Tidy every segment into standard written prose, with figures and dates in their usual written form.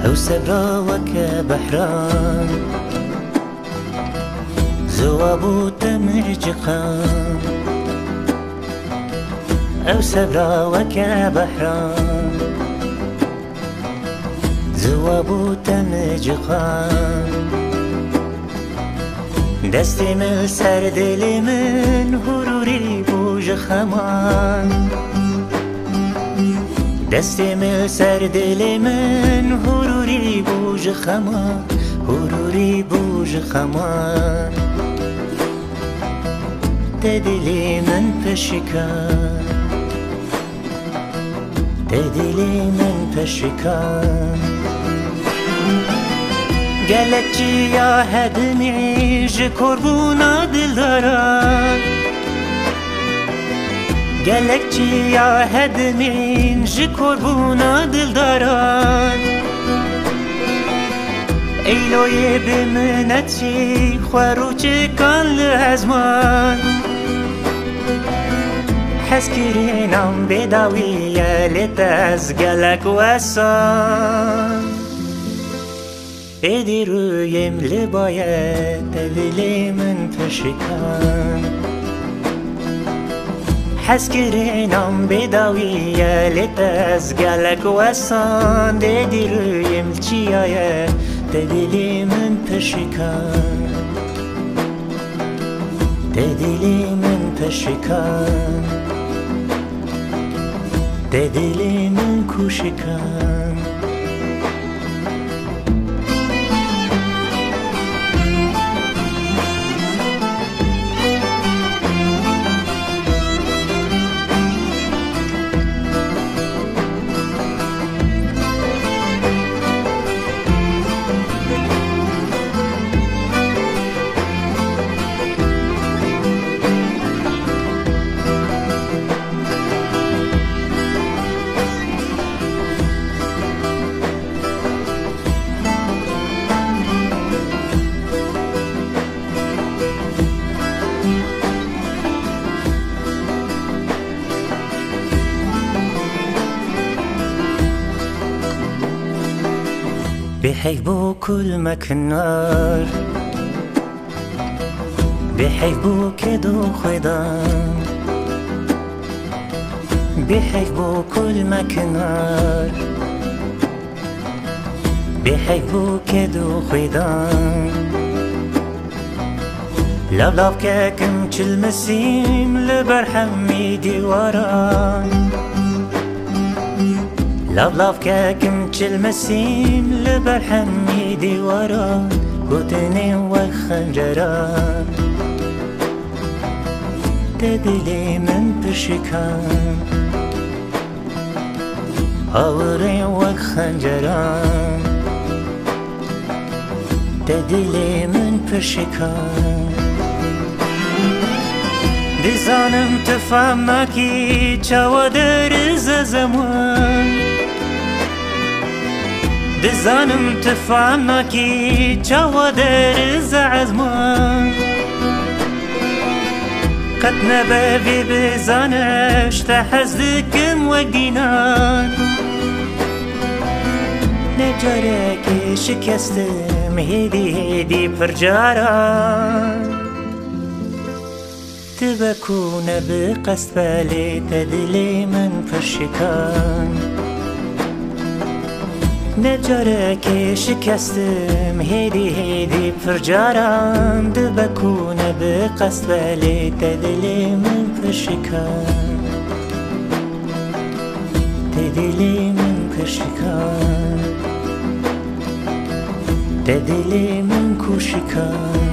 او سبراوك بحران زوابوت مجقان او سبراوك بحران زوابوت مجقان دستی من سر دل من هروری بوج خمان دستی من سر دل من هروری بوج خمان هروری بوج خمان دلی من پشکان دلی من پشکان گلک جیا هدمی جکربونا دلداران گلک جیا هدمی جکربونا دلداران ایلوی بمنتی خواروچ کان لازمان حس کرینم بداویه لتاز گلک وسان ادی رویم لباید دلی من پشکان حس کرینم بداویه لتاز گلک وسان ادی رویم چیایه دلی من پشکان دلی من پشکان دلی من کوشکان بحبو كل مكنار بحبو كدو خدان بحبو كل مكنار بحبو كدو خدان لبلب كاكم تلمسيم لبرحمي ديواران لبلب كاكم تلمسيم لبرحمي ديواران قوتني وخنجران ددلي من بشكان هوري وخنجران ددلي من بشكان دزانم تفهمكي چاو درز زمان دزانم تفهمكي چاو درز عزمان قد نبابي بزانش تحزدكم وقدينان نجارك شكستم هيدي برجاران تبكون بقصد بالي تدلي من فرشكان نجارك شكستم هيدي فرجاران تبكون بقصد بالي تدلي من فرشكان تدلي من فرشكان تدلي من كوشكان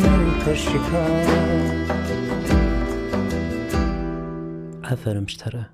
عفرم اشترى